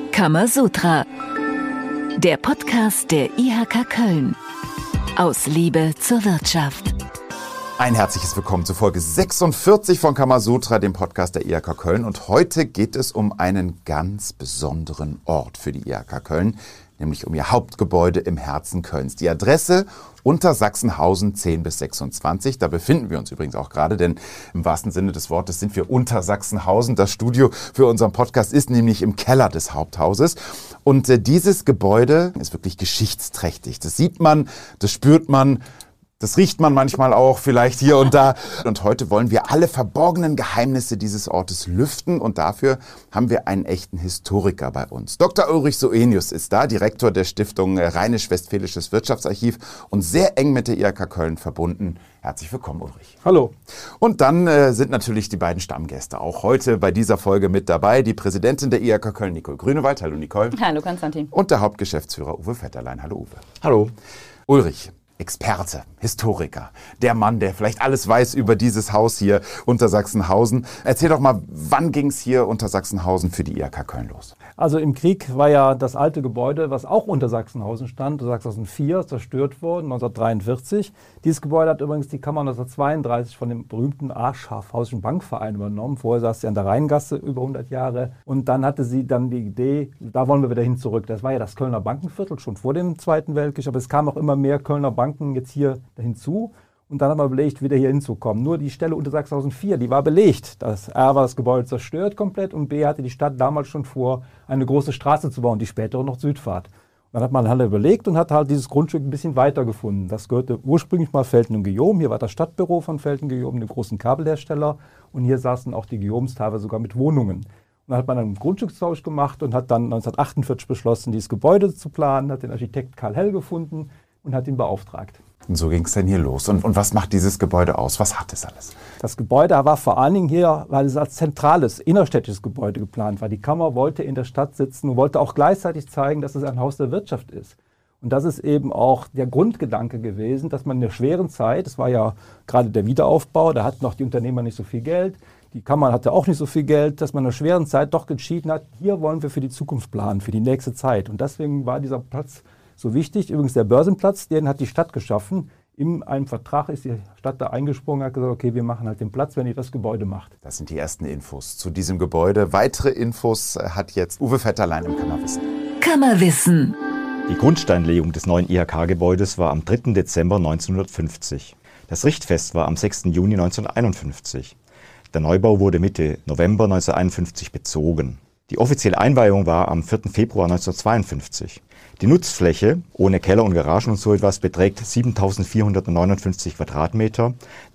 Kamasutra, der Podcast der IHK Köln. Aus Liebe zur Wirtschaft. Ein herzliches Willkommen zu Folge 46 von Kamasutra, dem Podcast der IHK Köln. Und heute geht es um einen ganz besonderen Ort für die IHK Köln, nämlich um ihr Hauptgebäude im Herzen Kölns. Die Adresse Untersachsenhausen 10 bis 26. Da befinden wir uns übrigens auch gerade, denn im wahrsten Sinne des Wortes sind wir unter Sachsenhausen. Das Studio für unseren Podcast ist nämlich im Keller des Haupthauses. Und dieses Gebäude ist wirklich geschichtsträchtig. Das sieht man, das spürt man. Das riecht man manchmal auch, vielleicht hier und da. Und heute wollen wir alle verborgenen Geheimnisse dieses Ortes lüften. Und dafür haben wir einen echten Historiker bei uns. Dr. Ulrich Soenius ist da, Direktor der Stiftung Rheinisch-Westfälisches Wirtschaftsarchiv und sehr eng mit der IHK Köln verbunden. Herzlich willkommen, Ulrich. Hallo. Und dann sind natürlich die beiden Stammgäste auch heute bei dieser Folge mit dabei. Die Präsidentin der IHK Köln, Nicole Grünewald. Hallo, Nicole. Hallo, Konstantin. Und der Hauptgeschäftsführer Uwe Vetterlein. Hallo, Uwe. Hallo. Ulrich. Experte, Historiker, der Mann, der vielleicht alles weiß über dieses Haus hier unter Sachsenhausen. Erzähl doch mal, wann ging es hier unter Sachsenhausen für die IHK Köln los? Also im Krieg war ja das alte Gebäude, was auch unter Sachsenhausen stand, 2004 zerstört worden, 1943. Dieses Gebäude hat übrigens die Kammer 1932 von dem berühmten Schafhausischen Bankverein übernommen. Vorher saß sie an der Rheingasse über 100 Jahre. Und dann hatte sie dann die Idee, da wollen wir wieder hin zurück. Das war ja das Kölner Bankenviertel schon vor dem Zweiten Weltkrieg, aber es kamen auch immer mehr Kölner Banken jetzt hier hinzu. Und dann haben wir überlegt, wieder hier hinzukommen. Nur die Stelle unter Sachsenhausen 4, die war belegt. A war das Gebäude zerstört komplett und B hatte die Stadt damals schon vor, eine große Straße zu bauen, die spätere Nord-Süd-Fahrt. Dann hat man halt überlegt und hat halt dieses Grundstück ein bisschen weiter gefunden. Das gehörte ursprünglich mal Velten und Guillaume. Hier war das Stadtbüro von Velten und Guillaume, dem großen Kabelhersteller. Und hier saßen auch die Guillaumes teilweise sogar mit Wohnungen. Und dann hat man einen Grundstückstausch gemacht und hat dann 1948 beschlossen, dieses Gebäude zu planen, hat den Architekt Karl Hell gefunden und hat ihn beauftragt. Und so ging es dann hier los. Und was macht dieses Gebäude aus? Was hat es alles? Das Gebäude war vor allen Dingen hier, weil es als zentrales, innerstädtisches Gebäude geplant war. Die Kammer wollte in der Stadt sitzen und wollte auch gleichzeitig zeigen, dass es ein Haus der Wirtschaft ist. Und das ist eben auch der Grundgedanke gewesen, dass man in der schweren Zeit, es war ja gerade der Wiederaufbau, da hatten noch die Unternehmer nicht so viel Geld, die Kammer hatte auch nicht so viel Geld, dass man in der schweren Zeit doch entschieden hat, hier wollen wir für die Zukunft planen, für die nächste Zeit. Und deswegen war dieser Platz so wichtig. Übrigens der Börsenplatz, den hat die Stadt geschaffen. In einem Vertrag ist die Stadt da eingesprungen und hat gesagt, okay, wir machen halt den Platz, wenn ihr das Gebäude macht. Das sind die ersten Infos zu diesem Gebäude. Weitere Infos hat jetzt Uwe Vetterlein im Kammerwissen. Kammerwissen. Die Grundsteinlegung des neuen IHK-Gebäudes war am 3. Dezember 1950. Das Richtfest war am 6. Juni 1951. Der Neubau wurde Mitte November 1951 bezogen. Die offizielle Einweihung war am 4. Februar 1952. Die Nutzfläche ohne Keller und Garagen und so etwas beträgt 7.459 Quadratmeter.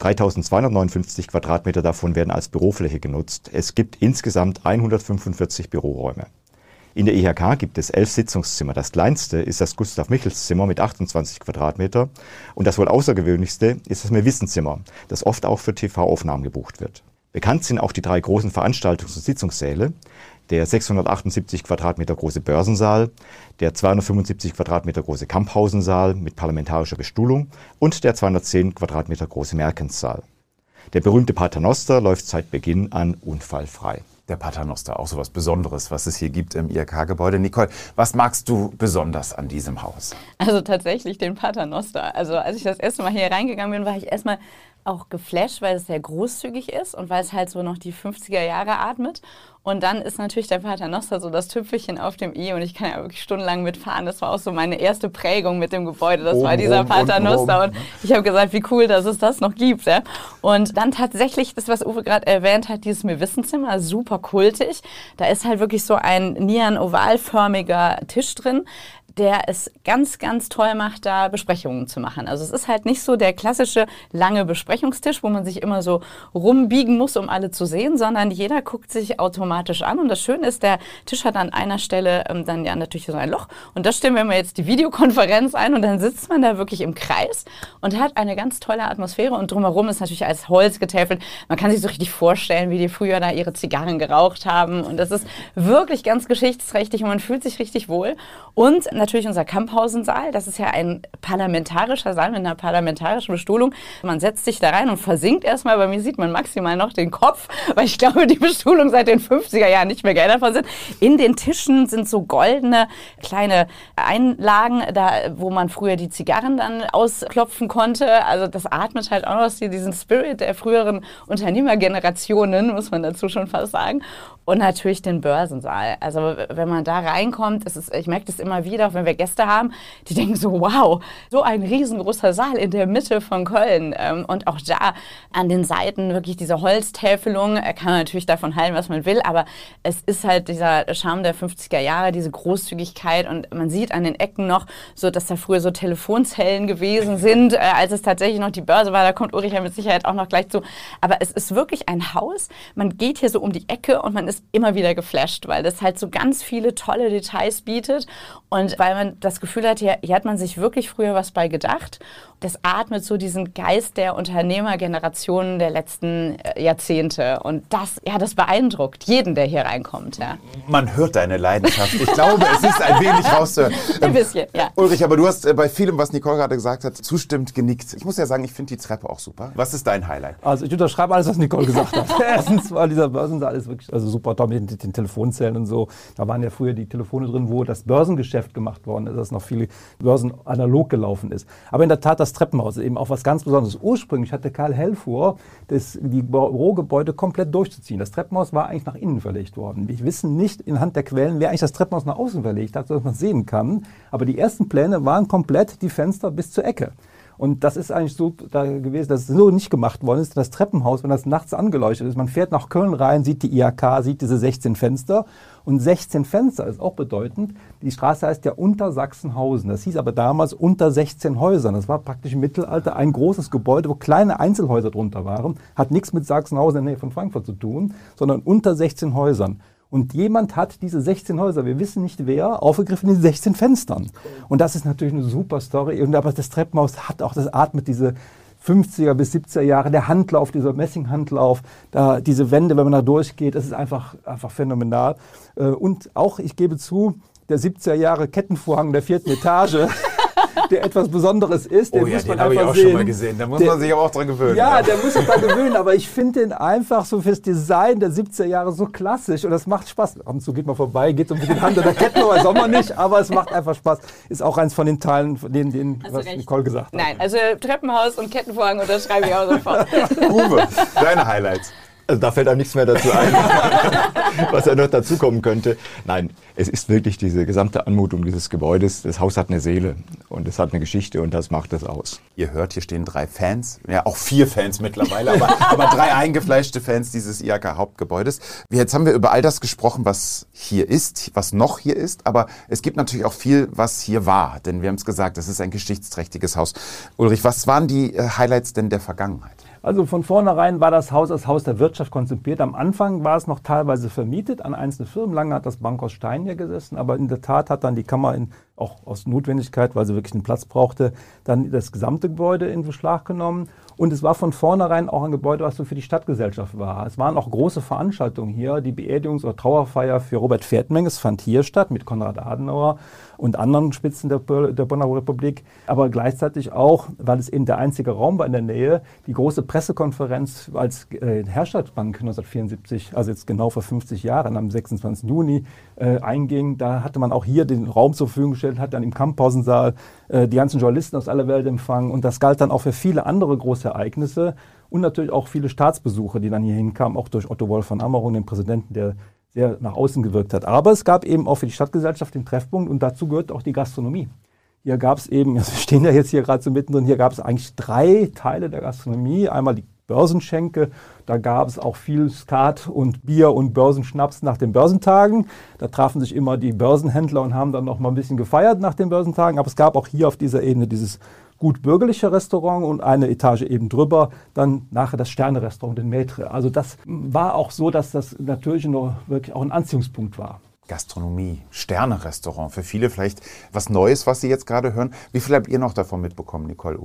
3.259 Quadratmeter davon werden als Bürofläche genutzt. Es gibt insgesamt 145 Büroräume. In der IHK gibt es 11 Sitzungszimmer. Das kleinste ist das Gustav-Michels-Zimmer mit 28 Quadratmeter. Und das wohl außergewöhnlichste ist das Mewissenzimmer, das oft auch für TV-Aufnahmen gebucht wird. Bekannt sind auch die 3 großen Veranstaltungs- und Sitzungssäle. Der 678 Quadratmeter große Börsensaal, der 275 Quadratmeter große Kamphausensaal mit parlamentarischer Bestuhlung und der 210 Quadratmeter große Merkenssaal. Der berühmte Paternoster läuft seit Beginn an unfallfrei. Der Paternoster, auch so was Besonderes, was es hier gibt im IHK-Gebäude. Nicole, was magst du besonders an diesem Haus? Also tatsächlich den Paternoster. Also als ich das erste Mal hier reingegangen bin, war ich erstmal auch geflasht, weil es sehr großzügig ist und weil es halt so noch die 50er Jahre atmet. Und dann ist natürlich der Paternoster so das Tüpfelchen auf dem i und ich kann ja wirklich stundenlang mitfahren. Das war auch so meine erste Prägung mit dem Gebäude. Das war dieser Paternoster und ich habe gesagt, wie cool, dass es das noch gibt. Ja? Und dann tatsächlich, das was Uwe gerade erwähnt hat, dieses Mewissenzimmer, super kultig. Da ist halt wirklich so ein nieren-ovalförmiger Tisch drin, der es ganz, ganz toll macht, da Besprechungen zu machen. Also es ist halt nicht so der klassische lange Besprechungstisch, wo man sich immer so rumbiegen muss, um alle zu sehen, sondern jeder guckt sich automatisch an. Und das Schöne ist, der Tisch hat an einer Stelle dann ja natürlich so ein Loch. Und da stellen wir mal jetzt die Videokonferenz ein und dann sitzt man da wirklich im Kreis und hat eine ganz tolle Atmosphäre. Und drumherum ist natürlich alles Holz getäfelt. Man kann sich so richtig vorstellen, wie die früher da ihre Zigarren geraucht haben. Und das ist wirklich ganz geschichtsträchtig und man fühlt sich richtig wohl. Und natürlich unser Camphausen-Saal. Das ist ja ein parlamentarischer Saal mit einer parlamentarischen Bestuhlung. Man setzt sich da rein und versinkt erstmal. Bei mir sieht man maximal noch den Kopf, weil ich glaube, die Bestuhlung seit den 50er Jahren nicht mehr geändert worden sind. In den Tischen sind so goldene kleine Einlagen, da wo man früher die Zigarren dann ausklopfen konnte. Also das atmet halt auch noch diesen Spirit der früheren Unternehmergenerationen, muss man dazu schon fast sagen. Und natürlich den Börsensaal. Also wenn man da reinkommt, ich merke das immer wieder, auch wenn wir Gäste haben, die denken so, wow, so ein riesengroßer Saal in der Mitte von Köln. Und auch da an den Seiten wirklich diese Holztäfelung, kann man natürlich davon halten, was man will, aber es ist halt dieser Charme der 50er Jahre, diese Großzügigkeit, und man sieht an den Ecken noch so, dass da früher so Telefonzellen gewesen sind, als es tatsächlich noch die Börse war. Da kommt Ulrich ja mit Sicherheit auch noch gleich zu. Aber es ist wirklich ein Haus. Man geht hier so um die Ecke und man ist immer wieder geflasht, weil das halt so ganz viele tolle Details bietet und weil man das Gefühl hat, hier hat man sich wirklich früher was bei gedacht. Das atmet so diesen Geist der Unternehmergenerationen der letzten Jahrzehnte, und das beeindruckt jeden, der hier reinkommt. Ja. Man hört deine Leidenschaft. Ich glaube, es ist ein wenig rauszuhören. Ein bisschen, ja. Ulrich, aber du hast bei vielem, was Nicole gerade gesagt hat, zustimmend genickt. Ich muss ja sagen, ich finde die Treppe auch super. Was ist dein Highlight? Also ich unterschreibe alles, was Nicole gesagt hat. Erstens war dieser Börsensaal ist wirklich super toll mit den Telefonzellen und so. Da waren ja früher die Telefone drin, wo das Börsengeschäft gemacht worden ist, dass noch viele Börsen analog gelaufen ist. Aber in der Tat, das Treppenhaus ist eben auch was ganz Besonderes. Ursprünglich hatte Karl Hell vor, die Bürogebäude komplett durchzuziehen. Das Treppenhaus war eigentlich nach innen verlegt worden. Wir wissen nicht anhand der Quellen, wer eigentlich das Treppenhaus nach außen verlegt hat, sodass man es sehen kann. Aber die ersten Pläne waren komplett die Fenster bis zur Ecke. Und das ist eigentlich so da gewesen, dass es so nicht gemacht worden ist. Das Treppenhaus, wenn das nachts angeleuchtet ist, man fährt nach Köln rein, sieht die IHK, sieht diese 16 Fenster. Und 16 Fenster ist auch bedeutend. Die Straße heißt ja Untersachsenhausen. Das hieß aber damals unter 16 Häusern. Das war praktisch im Mittelalter ein großes Gebäude, wo kleine Einzelhäuser drunter waren. Hat nichts mit Sachsenhausen in der Nähe von Frankfurt zu tun, sondern unter 16 Häusern. Und jemand hat diese 16 Häuser, wir wissen nicht wer, aufgegriffen in 16 Fenstern. Und das ist natürlich eine super Story. Aber das Treppenhaus hat auch, das atmet diese 50er bis 70er Jahre, der Handlauf, dieser Messinghandlauf, da diese Wände, wenn man da durchgeht, das ist einfach phänomenal. Und auch, ich gebe zu, der 70er Jahre Kettenvorhang der 4. Etage, der etwas Besonderes ist. Den muss man habe ich auch schon mal gesehen. Da muss man sich aber auch dran gewöhnen. Ja, der muss sich dran gewöhnen, aber ich finde den einfach so fürs Design der 70er Jahre so klassisch und das macht Spaß. Ab und zu geht man vorbei, geht so ein bisschen Hand an der Kette, weiß auch mal nicht, aber es macht einfach Spaß. Ist auch eins von den Teilen, von denen was Nicole gesagt hat. Nein, also Treppenhaus und Kettenvorhang unterschreibe ich auch sofort. Uwe, deine Highlights. Also da fällt einem nichts mehr dazu ein, was ja noch dazukommen könnte. Nein, es ist wirklich diese gesamte Anmutung dieses Gebäudes. Das Haus hat eine Seele und es hat eine Geschichte und das macht es aus. Ihr hört, hier stehen 3 Fans, ja auch 4 Fans mittlerweile, aber 3 eingefleischte Fans dieses IHK-Hauptgebäudes. Jetzt haben wir über all das gesprochen, was hier ist, was noch hier ist, aber es gibt natürlich auch viel, was hier war, denn wir haben es gesagt, es ist ein geschichtsträchtiges Haus. Ulrich, was waren die Highlights denn der Vergangenheit? Also von vornherein war das Haus als Haus der Wirtschaft konzipiert. Am Anfang war es noch teilweise vermietet an einzelne Firmen. Lange hat das Bankhaus Stein hier gesessen, aber in der Tat hat dann die Kammer auch aus Notwendigkeit, weil sie wirklich einen Platz brauchte, dann das gesamte Gebäude in Beschlag genommen. Und es war von vornherein auch ein Gebäude, was so für die Stadtgesellschaft war. Es waren auch große Veranstaltungen hier. Die Beerdigungs- oder Trauerfeier für Robert Pferdmenges fand hier statt mit Konrad Adenauer und anderen Spitzen der Bonner Republik. Aber gleichzeitig auch, weil es eben der einzige Raum war in der Nähe, die große Pressekonferenz als Herstadtbank 1974, also jetzt genau vor 50 Jahren, am 26. Juni einging. Da hatte man auch hier den Raum zur Verfügung gestellt, hat dann im Camphausen-Saal die ganzen Journalisten aus aller Welt empfangen. Und das galt dann auch für viele andere große Ereignisse und natürlich auch viele Staatsbesuche, die dann hier hinkamen, auch durch Otto Wolf von Ammerung, den Präsidenten, der sehr nach außen gewirkt hat. Aber es gab eben auch für die Stadtgesellschaft den Treffpunkt und dazu gehört auch die Gastronomie. Hier gab es eben, wir stehen ja jetzt hier gerade so mittendrin, hier gab es eigentlich 3 Teile der Gastronomie. Einmal die Börsenschenke, da gab es auch viel Skat und Bier und Börsenschnaps nach den Börsentagen. Da trafen sich immer die Börsenhändler und haben dann noch mal ein bisschen gefeiert nach den Börsentagen. Aber es gab auch hier auf dieser Ebene dieses gut bürgerliche Restaurant und eine Etage eben drüber, dann nachher das Sterne-Restaurant, den Maître. Also das war auch so, dass das natürlich noch wirklich auch ein Anziehungspunkt war. Gastronomie, Sterne-Restaurant, für viele vielleicht was Neues, was Sie jetzt gerade hören. Wie viel habt ihr noch davon mitbekommen, Nicole, Uwe?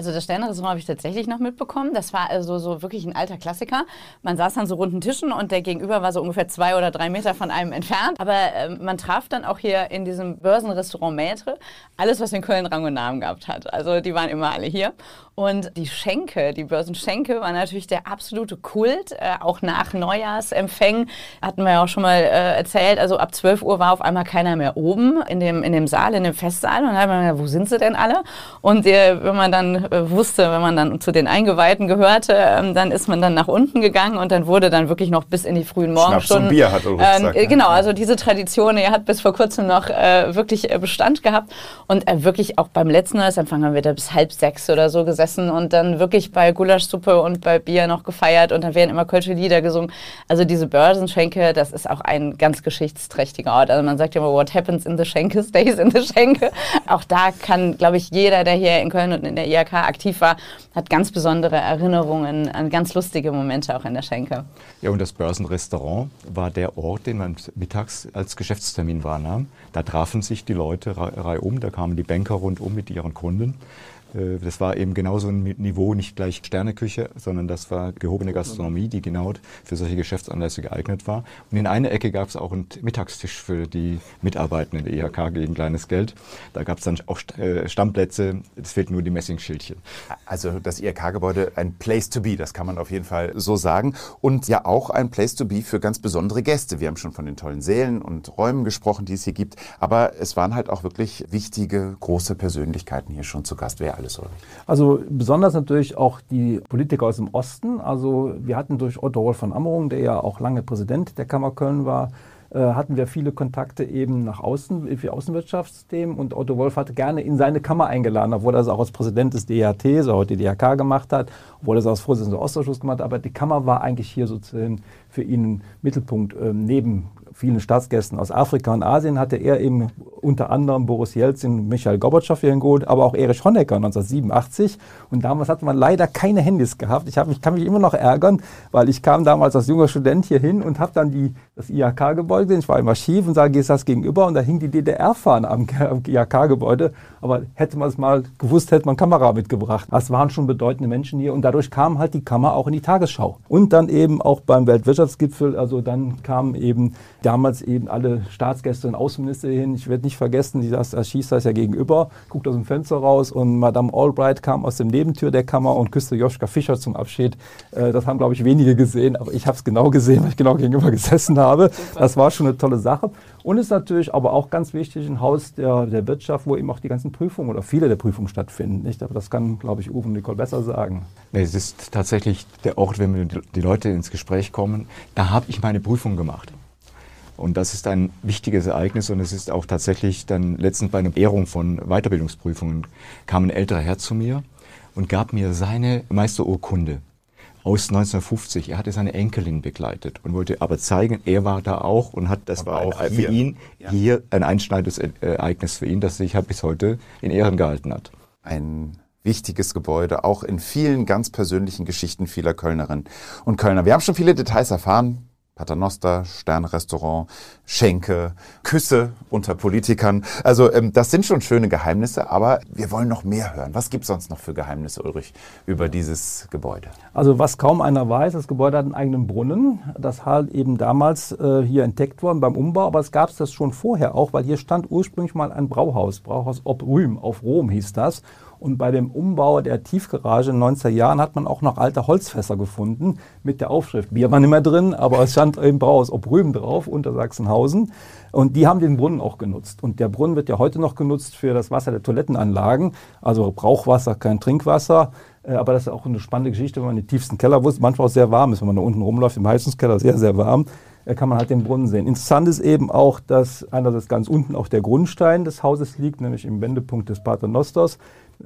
Also das Sterne-Restaurant habe ich tatsächlich noch mitbekommen. Das war also so wirklich ein alter Klassiker. Man saß an so runden Tischen und der Gegenüber war so ungefähr 2 oder 3 Meter von einem entfernt. Aber man traf dann auch hier in diesem Börsenrestaurant Maître alles, was in Köln Rang und Namen gehabt hat. Also die waren immer alle hier. Und die Schenke, die Börsenschenke, war natürlich der absolute Kult. Auch nach Neujahrsempfängen hatten wir ja auch schon mal erzählt. Also ab 12 Uhr war auf einmal keiner mehr oben in dem Saal, in dem Festsaal. Und dann hat man gedacht, wo sind sie denn alle? Und wenn man dann wenn man dann zu den Eingeweihten gehörte, dann ist man dann nach unten gegangen und dann wurde dann wirklich noch bis in die frühen Morgenstunden. Schnaps und Bier, hat Ulrich gesagt. Genau, also diese Tradition, die hat bis vor kurzem noch wirklich Bestand gehabt. Und wirklich auch beim letzten Neujahrsempfang haben wir da bis 5:30 oder so gesessen und dann wirklich bei Gulaschsuppe und bei Bier noch gefeiert und dann werden immer kölsche Lieder gesungen. Also diese Börsenschenke, das ist auch ein ganz geschichtsträchtiger Ort. Also man sagt ja immer, what happens in the Schenke stays in the Schenke. Auch da kann, glaube ich, jeder, der hier in Köln und in der IHK aktiv war, hat ganz besondere Erinnerungen an ganz lustige Momente auch in der Schenke. Ja, und das Börsenrestaurant war der Ort, den man mittags als Geschäftstermin wahrnahm. Da trafen sich die Leute reihum, da kamen die Banker rundum mit ihren Kunden. Das war eben genauso ein Niveau, nicht gleich Sterneküche, sondern das war gehobene Gastronomie, die genau für solche Geschäftsanlässe geeignet war. Und in einer Ecke gab es auch einen Mittagstisch für die Mitarbeitenden der IHK gegen kleines Geld. Da gab es dann auch Stammplätze, es fehlten nur die Messingschildchen. Also das IHK-Gebäude, ein Place to be, das kann man auf jeden Fall so sagen. Und ja auch ein Place to be für ganz besondere Gäste. Wir haben schon von den tollen Sälen und Räumen gesprochen, die es hier gibt. Aber es waren halt auch wirklich wichtige, große Persönlichkeiten hier schon zu Gast. Wer alles, oder? Also besonders natürlich auch die Politiker aus dem Osten. Also wir hatten durch Otto Wolf von Ammerung, der ja auch lange Präsident der Kammer Köln war, hatten wir viele Kontakte eben nach außen, für Außenwirtschaftsthemen. Und Otto Wolf hatte gerne in seine Kammer eingeladen, obwohl er es auch als Präsident des DHT, so heute die DHK gemacht hat, obwohl er es als Vorsitzender des Ostausschuss gemacht hat. Aber die Kammer war eigentlich hier sozusagen für ihn ein Mittelpunkt. Neben vielen Staatsgästen aus Afrika und Asien hatte er eben unter anderem Boris Jelzin, Michail Gorbatschow hier geholt, aber auch Erich Honecker 1987. Und damals hatte man leider keine Handys gehabt. Ich kann mich immer noch ärgern, weil ich kam damals als junger Student hier hin und habe dann das IHK-Gebäude gesehen. Ich war im Archiv und sage, ist das gegenüber? Und da hing die DDR-Fahne am IHK-Gebäude. Aber hätte man es mal gewusst, hätte man Kamera mitgebracht. Das waren schon bedeutende Menschen hier und dadurch kam halt die Kammer auch in die Tagesschau. Und dann eben auch beim Weltwirtschaftsgipfel, also dann kamen eben damals eben alle Staatsgäste und Außenminister hin. Ich werde nicht vergessen, das Archiv saß ja gegenüber, guckt aus dem Fenster raus und Madame Albright kam aus der Nebentür der Kammer und küsste Joschka Fischer zum Abschied. Das haben, glaube ich, wenige gesehen, aber ich habe es genau gesehen, weil ich genau gegenüber gesessen habe. Das war schon eine tolle Sache. Und ist natürlich aber auch ganz wichtig ein Haus der Wirtschaft, wo eben auch die ganzen Prüfungen oder viele der Prüfungen stattfinden. Nicht? Aber das kann, glaube ich, Uwe und Nicole besser sagen. Nee, es ist tatsächlich der Ort, wenn die Leute ins Gespräch kommen, da habe ich meine Prüfung gemacht. Und das ist ein wichtiges Ereignis und es ist auch tatsächlich dann letztens bei einer Ehrung von Weiterbildungsprüfungen kam ein älterer Herr zu mir und gab mir seine Meisterurkunde aus 1950. Er hatte seine Enkelin begleitet und wollte aber zeigen, er war da auch und das war auch für ihn hier ein einschneidendes Ereignis für ihn, das sich halt bis heute in Ehren gehalten hat. Ein wichtiges Gebäude, auch in vielen ganz persönlichen Geschichten vieler Kölnerinnen und Kölner. Wir haben schon viele Details erfahren. Paternoster, Sternrestaurant, Schenke, Küsse unter Politikern. Also das sind schon schöne Geheimnisse, aber wir wollen noch mehr hören. Was gibt es sonst noch für Geheimnisse, Ulrich, über dieses Gebäude? Also was kaum einer weiß, das Gebäude hat einen eigenen Brunnen. Das halt eben damals hier entdeckt worden beim Umbau, aber es gab das schon vorher auch, weil hier stand ursprünglich mal ein Brauhaus Ob Rühm, auf Rom hieß das. Und bei dem Umbau der Tiefgarage in den 90er Jahren hat man auch noch alte Holzfässer gefunden mit der Aufschrift. Bier war nicht mehr drin, aber es stand eben Brauhaus Ob Rühm drauf, unter Sachsenhausen. Und die haben den Brunnen auch genutzt. Und der Brunnen wird ja heute noch genutzt für das Wasser der Toilettenanlagen. Also Brauchwasser, kein Trinkwasser. Aber das ist auch eine spannende Geschichte, wenn man in den tiefsten Keller wusste, manchmal auch sehr warm ist, wenn man da unten rumläuft, im Heizungskeller sehr, sehr warm, kann man halt den Brunnen sehen. Interessant ist eben auch, dass einerseits ganz unten auch der Grundstein des Hauses liegt, nämlich im Wendepunkt des Paternosters,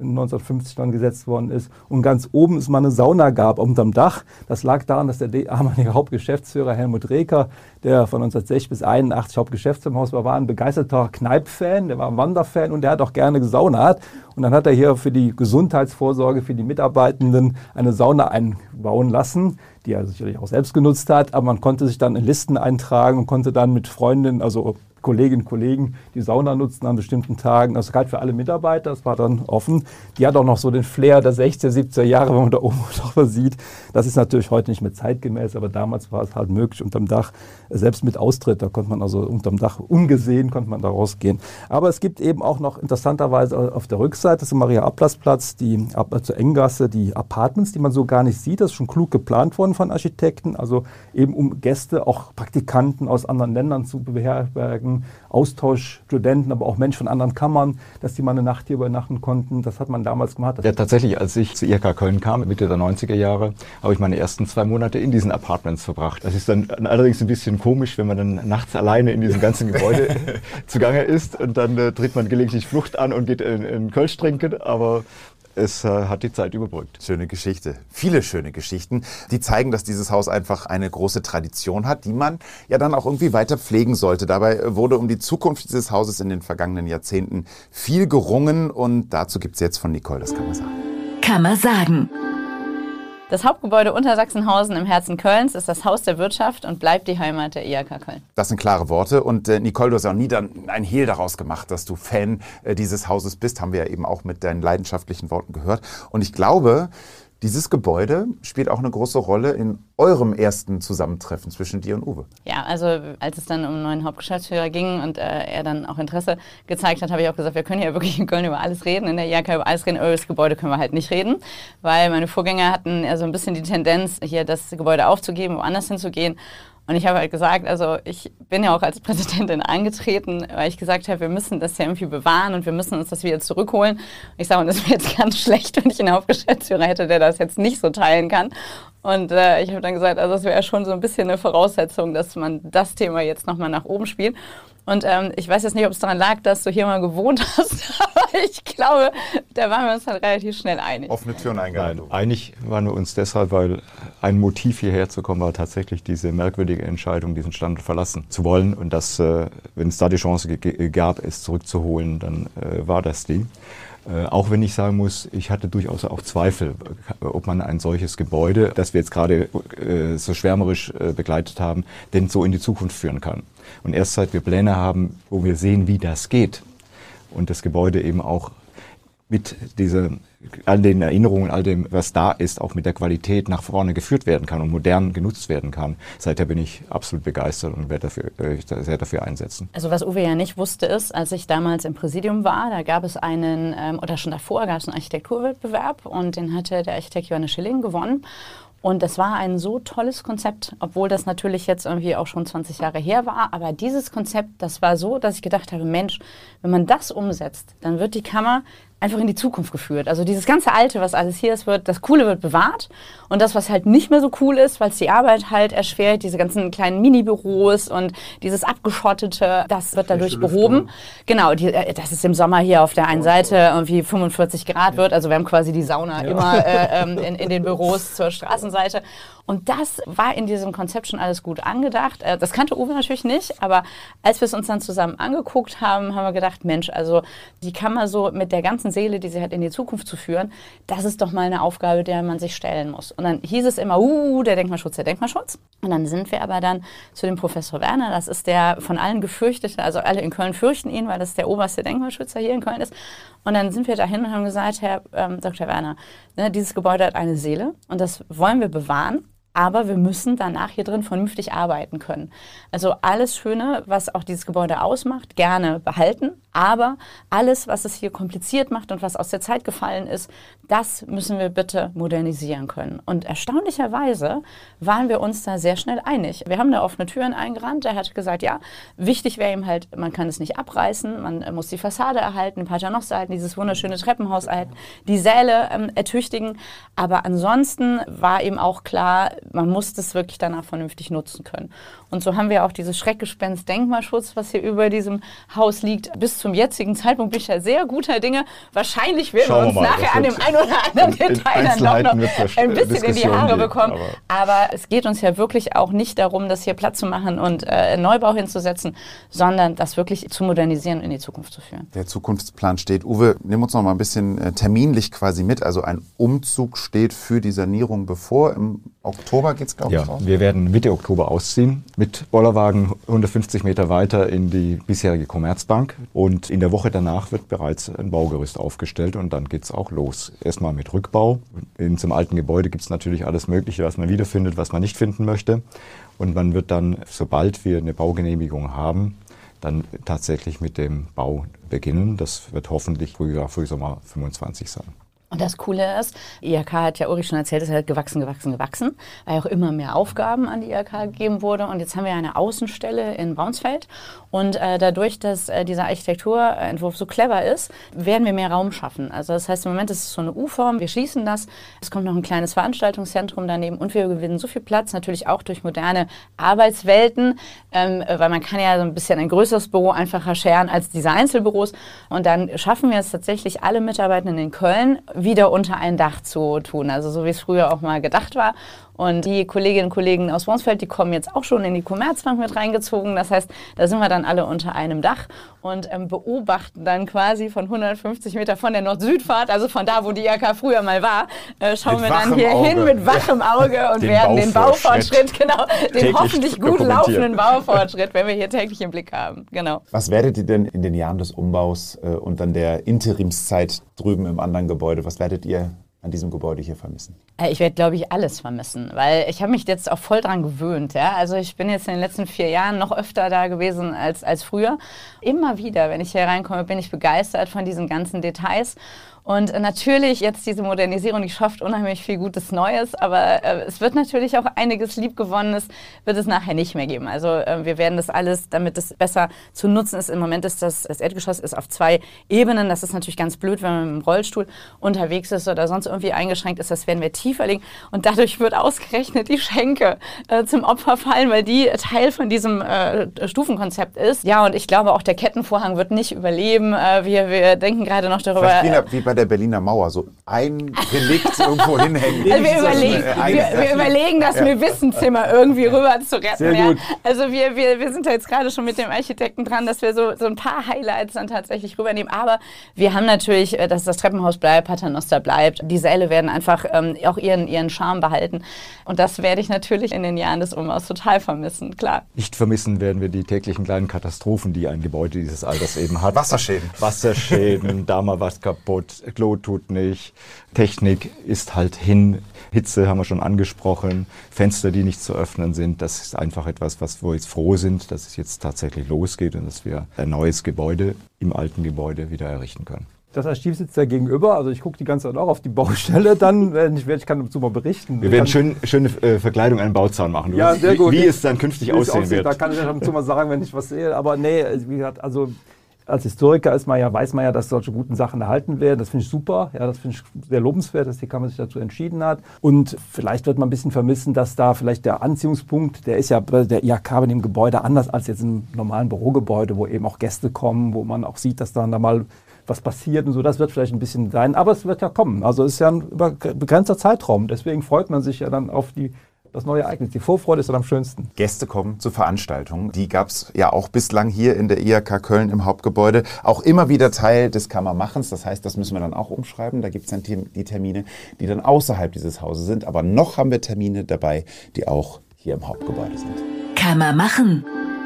1950 dann gesetzt worden ist. Und ganz oben ist mal eine Sauna gab unterm Dach. Das lag daran, dass der damalige Hauptgeschäftsführer Helmut Reker, der von 1960 bis 1981 Hauptgeschäftsführer im Haus war ein begeisterter Kneipp-Fan, der war ein Wanderfan und der hat auch gerne gesaunert. Und dann hat er hier für die Gesundheitsvorsorge für die Mitarbeitenden eine Sauna einbauen lassen, die er sicherlich auch selbst genutzt hat. Aber man konnte sich dann in Listen eintragen und konnte dann mit Freundinnen, also Kolleginnen und Kollegen die Sauna nutzten an bestimmten Tagen. Das galt für alle Mitarbeiter, das war dann offen. Die hat auch noch so den Flair der 60er, 70er Jahre, wenn man da oben drüber sieht. Das ist natürlich heute nicht mehr zeitgemäß, aber damals war es halt möglich unterm Dach, selbst mit Austritt, da konnte man also unterm Dach ungesehen, konnte man da rausgehen. Aber es gibt eben auch noch interessanterweise auf der Rückseite zum Maria-Applas-Platz, zur Enggasse, die Apartments, die man so gar nicht sieht. Das ist schon klug geplant worden von Architekten, also eben um Gäste, auch Praktikanten aus anderen Ländern zu beherbergen, Austauschstudenten, aber auch Menschen von anderen Kammern, dass die mal eine Nacht hier übernachten konnten. Das hat man damals gemacht. Ja, tatsächlich, als ich zur IHK Köln kam, Mitte der 90er Jahre, habe ich meine ersten 2 Monate in diesen Apartments verbracht. Das ist dann allerdings ein bisschen komisch, wenn man dann nachts alleine in diesem ganzen Gebäude zugange ist und dann tritt man gelegentlich Flucht an und geht in Kölsch trinken, aber es hat die Zeit überbrückt. Schöne Geschichte. Viele schöne Geschichten, die zeigen, dass dieses Haus einfach eine große Tradition hat, die man ja dann auch irgendwie weiter pflegen sollte. Dabei wurde um die Zukunft dieses Hauses in den vergangenen Jahrzehnten viel gerungen und dazu gibt es jetzt von Nicole, das kann man sagen. Kann man sagen. Das Hauptgebäude Untersachsenhausen im Herzen Kölns ist das Haus der Wirtschaft und bleibt die Heimat der IHK Köln. Das sind klare Worte und Nicole, du hast ja auch nie dann ein Hehl daraus gemacht, dass du Fan dieses Hauses bist, haben wir ja eben auch mit deinen leidenschaftlichen Worten gehört. Und ich glaube, dieses Gebäude spielt auch eine große Rolle in eurem ersten Zusammentreffen zwischen dir und Uwe. Ja, also als es dann um einen neuen Hauptgeschäftsführer ging und er dann auch Interesse gezeigt hat, habe ich auch gesagt, wir können ja wirklich in Köln über alles reden, in der IHK über alles reden, über das Gebäude können wir halt nicht reden, weil meine Vorgänger hatten ja so ein bisschen die Tendenz, hier das Gebäude aufzugeben, woanders hinzugehen. Und ich habe halt gesagt, also ich bin ja auch als Präsidentin angetreten, weil ich gesagt habe, wir müssen das ja irgendwie bewahren und wir müssen uns das wieder zurückholen. Und ich sage, und das wäre jetzt ganz schlecht, wenn ich einen Hauptgeschäftsführer hätte, der das jetzt nicht so teilen kann. Und ich habe dann gesagt, also es wäre schon so ein bisschen eine Voraussetzung, dass man das Thema jetzt nochmal nach oben spielt. Und ich weiß jetzt nicht, ob es daran lag, dass du hier mal gewohnt hast, aber ich glaube, da waren wir uns halt relativ schnell einig. Offene Türen eingehalten. Nein, einig waren wir uns deshalb, weil ein Motiv hierher zu kommen war tatsächlich diese merkwürdige Entscheidung, diesen Standort verlassen zu wollen. Und dass, wenn es da die Chance gab, es zurückzuholen, dann war das die. Auch wenn ich sagen muss, ich hatte durchaus auch Zweifel, ob man ein solches Gebäude, das wir jetzt gerade so schwärmerisch begleitet haben, denn so in die Zukunft führen kann. Und erst seit wir Pläne haben, wo wir sehen, wie das geht und das Gebäude eben auch mit all den Erinnerungen, all dem, was da ist, auch mit der Qualität nach vorne geführt werden kann und modern genutzt werden kann. Seither bin ich absolut begeistert und werde sehr dafür einsetzen. Also was Uwe ja nicht wusste ist, als ich damals im Präsidium war, da gab es oder schon davor gab es einen Architekturwettbewerb und den hatte der Architekt Johannes Schilling gewonnen. Und das war ein so tolles Konzept, obwohl das natürlich jetzt irgendwie auch schon 20 Jahre her war. Aber dieses Konzept, das war so, dass ich gedacht habe, Mensch, wenn man das umsetzt, dann wird die Kammer einfach in die Zukunft geführt. Also dieses ganze Alte, was alles hier ist, das Coole wird bewahrt. Und das, was halt nicht mehr so cool ist, weil es die Arbeit halt erschwert, diese ganzen kleinen Mini-Büros und dieses Abgeschottete, das wird dadurch behoben. Genau, dass es im Sommer hier auf der einen Seite irgendwie 45 Grad wird. Also wir haben quasi die Sauna immer in den Büros zur Straßenseite. Und das war in diesem Konzept schon alles gut angedacht. Das kannte Uwe natürlich nicht, aber als wir es uns dann zusammen angeguckt haben, haben wir gedacht, Mensch, also die Kammer so mit der ganzen Seele, die sie hat, in die Zukunft zu führen, das ist doch mal eine Aufgabe, der man sich stellen muss. Und dann hieß es immer, der Denkmalschutz, der Denkmalschutz. Und dann sind wir aber dann zu dem Professor Werner, das ist der von allen gefürchtete, also alle in Köln fürchten ihn, weil das der oberste Denkmalschützer hier in Köln ist. Und dann sind wir dahin und haben gesagt, Herr Dr. Werner, dieses Gebäude hat eine Seele und das wollen wir bewahren. Aber wir müssen danach hier drin vernünftig arbeiten können. Also alles Schöne, was auch dieses Gebäude ausmacht, gerne behalten. Aber alles, was es hier kompliziert macht und was aus der Zeit gefallen ist, das müssen wir bitte modernisieren können. Und erstaunlicherweise waren wir uns da sehr schnell einig. Wir haben da offene Türen eingerannt. Er hat gesagt, ja, wichtig wäre ihm halt, man kann es nicht abreißen, man muss die Fassade erhalten, Paternoster erhalten, dieses wunderschöne Treppenhaus erhalten, die Säle ertüchtigen. Aber ansonsten war ihm auch klar, man muss das wirklich danach vernünftig nutzen können. Und so haben wir auch dieses Schreckgespenst Denkmalschutz, was hier über diesem Haus liegt. Bis zum jetzigen Zeitpunkt bin ich ja sehr guter Dinge. Wahrscheinlich werden wir uns nachher an dem einen oder anderen Detail dann doch noch ein bisschen in die Haare bekommen. Aber es geht uns ja wirklich auch nicht darum, das hier platt zu machen und einen Neubau hinzusetzen, sondern das wirklich zu modernisieren und in die Zukunft zu führen. Der Zukunftsplan steht. Uwe, nimm uns noch mal ein bisschen terminlich quasi mit. Also ein Umzug steht für die Sanierung bevor im Oktober. Oktober geht es, glaube ich, raus. Wir werden Mitte Oktober ausziehen mit Bollerwagen 150 Meter weiter in die bisherige Commerzbank. Und in der Woche danach wird bereits ein Baugerüst aufgestellt und dann geht es auch los. Erstmal mit Rückbau. In zum alten Gebäude gibt es natürlich alles Mögliche, was man wiederfindet, was man nicht finden möchte. Und man wird dann, sobald wir eine Baugenehmigung haben, dann tatsächlich mit dem Bau beginnen. Das wird hoffentlich Frühsommer 25 sein. Und das Coole ist, IHK hat ja Uri schon erzählt, es ist halt gewachsen, weil auch immer mehr Aufgaben an die IHK gegeben wurde. Und jetzt haben wir eine Außenstelle in Braunsfeld. Und dadurch, dass dieser Architekturentwurf so clever ist, werden wir mehr Raum schaffen. Also das heißt, im Moment ist es so eine U-Form, wir schließen das. Es kommt noch ein kleines Veranstaltungszentrum daneben und wir gewinnen so viel Platz, natürlich auch durch moderne Arbeitswelten, weil man kann ja so ein bisschen ein größeres Büro einfacher scheren als diese Einzelbüros. Und dann schaffen wir es tatsächlich, alle Mitarbeitenden in Köln wieder unter ein Dach zu tun. Also so wie es früher auch mal gedacht war. Und die Kolleginnen und Kollegen aus Braunsfeld, die kommen jetzt auch schon in die Commerzbank mit reingezogen. Das heißt, da sind wir dann alle unter einem Dach und beobachten dann quasi von 150 Meter von der Nord-Süd-Fahrt, also von da, wo die IHK früher mal war, schauen wir dann hier hin mit wachem Auge und werden den Baufortschritt, den hoffentlich gut laufenden Baufortschritt, wenn wir hier täglich im Blick haben. Genau. Was werdet ihr denn in den Jahren des Umbaus und dann der Interimszeit drüben im anderen Gebäude, was werdet ihr an diesem Gebäude hier vermissen? Ich werde, glaube ich, alles vermissen, weil ich habe mich jetzt auch voll dran gewöhnt. Ja? Also ich bin jetzt in den letzten 4 Jahren noch öfter da gewesen als früher. Immer wieder, wenn ich hier reinkomme, bin ich begeistert von diesen ganzen Details. Und natürlich jetzt diese Modernisierung, die schafft unheimlich viel Gutes Neues, aber es wird natürlich auch einiges Liebgewonnenes, wird es nachher nicht mehr geben. Also wir werden das alles, damit es besser zu nutzen ist. Im Moment ist das Erdgeschoss ist auf 2 Ebenen. Das ist natürlich ganz blöd, wenn man mit dem Rollstuhl unterwegs ist oder sonst irgendwie eingeschränkt ist. Das werden wir tiefer legen. Und dadurch wird ausgerechnet die Schenke zum Opfer fallen, weil die Teil von diesem Stufenkonzept ist. Ja, und ich glaube auch, der Kettenvorhang wird nicht überleben. Wir denken gerade noch darüber. Wie bei der Berliner Mauer, so ein Relikt irgendwo hinhängen. Also wir überlegen, das Wissenzimmer irgendwie rüber zu retten. Sehr gut. Ja. Also wir sind da jetzt gerade schon mit dem Architekten dran, dass wir so ein paar Highlights dann tatsächlich rübernehmen. Aber wir haben natürlich, dass das Treppenhaus bleibt, Paternoster bleibt. Die Säle werden einfach auch ihren Charme behalten. Und das werde ich natürlich in den Jahren des Umbaus total vermissen, klar. Nicht vermissen werden wir die täglichen kleinen Katastrophen, die ein Gebäude dieses Alters eben hat. Wasserschäden, da mal was kaputt, Klo tut nicht, Technik ist halt hin, Hitze haben wir schon angesprochen, Fenster, die nicht zu öffnen sind. Das ist einfach etwas, wo wir jetzt froh sind, dass es jetzt tatsächlich losgeht und dass wir ein neues Gebäude im alten Gebäude wieder errichten können. Das Archiv sitzt da gegenüber, also ich gucke die ganze Zeit auch auf die Baustelle, dann ich kann dazu mal berichten. Wir werden schöne Verkleidung an den Bauzaun machen, ja, sehr gut. Wie es dann künftig aussehen wird. Da kann ich dazu mal sagen, wenn ich was sehe, aber nee, wie gesagt, also als Historiker weiß man ja, dass solche guten Sachen erhalten werden. Das finde ich super. Ja, das finde ich sehr lobenswert, dass die Kammer sich dazu entschieden hat. Und vielleicht wird man ein bisschen vermissen, dass da vielleicht der Anziehungspunkt, der ist ja bei der IHK in dem Gebäude anders als jetzt im normalen Bürogebäude, wo eben auch Gäste kommen, wo man auch sieht, dass dann da mal was passiert und so. Das wird vielleicht ein bisschen sein, aber es wird ja kommen. Also es ist ja ein begrenzter Zeitraum. Deswegen freut man sich ja dann auf das neue Ereignis. Die Vorfreude ist dann am schönsten. Gäste kommen zu Veranstaltungen. Die gab es ja auch bislang hier in der IHK Köln im Hauptgebäude. Auch immer wieder Teil des Kammermachens. Das heißt, das müssen wir dann auch umschreiben. Da gibt es dann die Termine, die dann außerhalb dieses Hauses sind. Aber noch haben wir Termine dabei, die auch hier im Hauptgebäude sind. Kammermachen.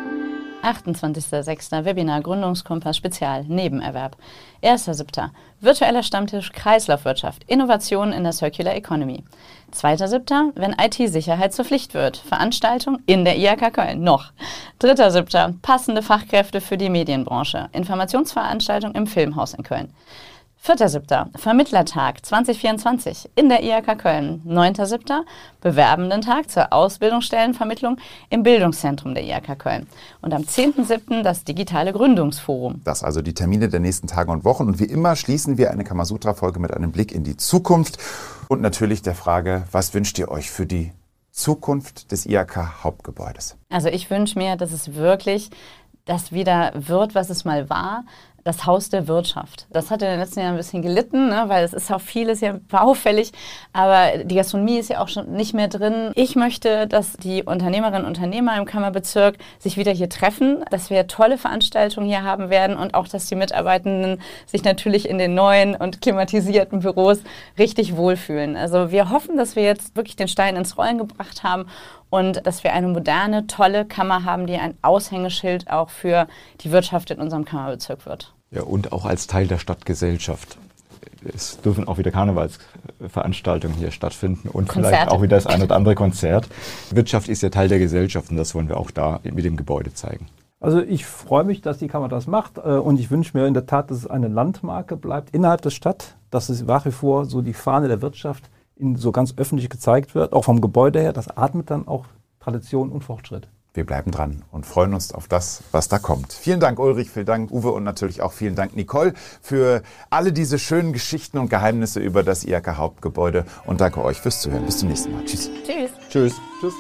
28.06. Webinar Gründungskompass Spezial Nebenerwerb. 1.07. Virtueller Stammtisch Kreislaufwirtschaft Innovationen in der Circular Economy. 2.07. Wenn IT-Sicherheit zur Pflicht wird. Veranstaltung in der IHK Köln noch. 3.07. Passende Fachkräfte für die Medienbranche. Informationsveranstaltung im Filmhaus in Köln. 4.07. Vermittlertag 2024 in der IHK Köln. 9.07. Bewerbendentag zur Ausbildungsstellenvermittlung im Bildungszentrum der IHK Köln. Und am 10.07. das digitale Gründungsforum. Das also die Termine der nächsten Tage und Wochen. Und wie immer schließen wir eine Kamasutra-Folge mit einem Blick in die Zukunft und natürlich der Frage, was wünscht ihr euch für die Zukunft des IHK-Hauptgebäudes? Also ich wünsche mir, dass es wirklich das wieder wird, was es mal war. das Haus der Wirtschaft. Das hat in den letzten Jahren ein bisschen gelitten, ne, weil es ist auch vieles ja baufällig, aber die Gastronomie ist ja auch schon nicht mehr drin. Ich möchte, dass die Unternehmerinnen und Unternehmer im Kammerbezirk sich wieder hier treffen, dass wir tolle Veranstaltungen hier haben werden und auch, dass die Mitarbeitenden sich natürlich in den neuen und klimatisierten Büros richtig wohlfühlen. Also wir hoffen, dass wir jetzt wirklich den Stein ins Rollen gebracht haben und dass wir eine moderne, tolle Kammer haben, die ein Aushängeschild auch für die Wirtschaft in unserem Kammerbezirk wird. Ja, und auch als Teil der Stadtgesellschaft. Es dürfen auch wieder Karnevalsveranstaltungen hier stattfinden und Konzerte. Vielleicht auch wieder das ein oder andere Konzert. Wirtschaft ist ja Teil der Gesellschaft und das wollen wir auch da mit dem Gebäude zeigen. Also ich freue mich, dass die Kammer das macht und ich wünsche mir in der Tat, dass es eine Landmarke bleibt innerhalb der Stadt, dass es nach wie vor so die Fahne der Wirtschaft so ganz öffentlich gezeigt wird, auch vom Gebäude her. Das atmet dann auch Tradition und Fortschritt. Wir bleiben dran und freuen uns auf das, was da kommt. Vielen Dank, Ulrich, vielen Dank, Uwe und natürlich auch vielen Dank, Nicole, für alle diese schönen Geschichten und Geheimnisse über das IHK-Hauptgebäude und danke euch fürs Zuhören. Bis zum nächsten Mal. Tschüss. Tschüss. Tschüss. Tschüss.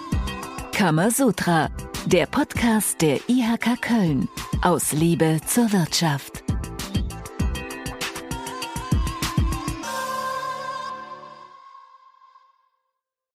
Kammersutra, der Podcast der IHK Köln. Aus Liebe zur Wirtschaft.